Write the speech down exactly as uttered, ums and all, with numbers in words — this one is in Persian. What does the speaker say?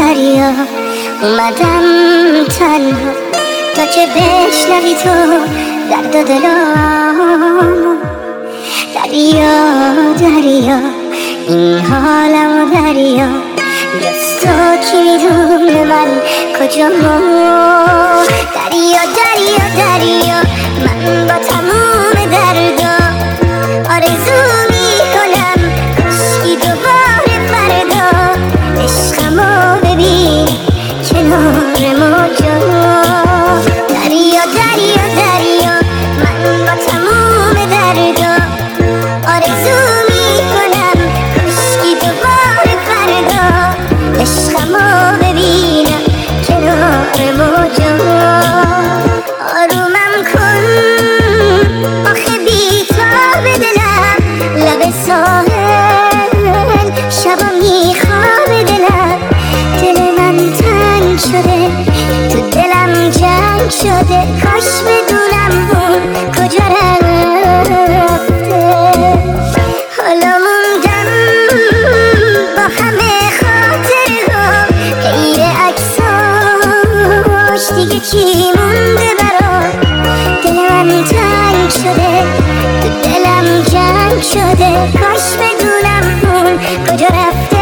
دریا اومدم تنها تا که بشنوی تو درد و دلامو. دریا دریا این حالمو دریا، جز تو کی میدونه من کجامو. دریا دریا دریا من با تموم دردا آرزو میکنم کاشکی دوباره فردا عشقمو ببین کنار موجا. دریا دریا دریا من با تموم دردا آرزو میکنم کاشکی دوباره فردا عشقمو ببینم کنار موجا. آرومم کن آخه بی‌تاب دلم لب ساحل شبا میخواب دلم. دل من تنگ شده تو دلم جنگ شده، کاش بدونم اون کجا رفته. حالا موندم با همه خاطرها غیر عکساش دیگه چی مونده برام. دل من تنگ شده تو دلم جنگ شده، کاش بدونم اون کجا رفته.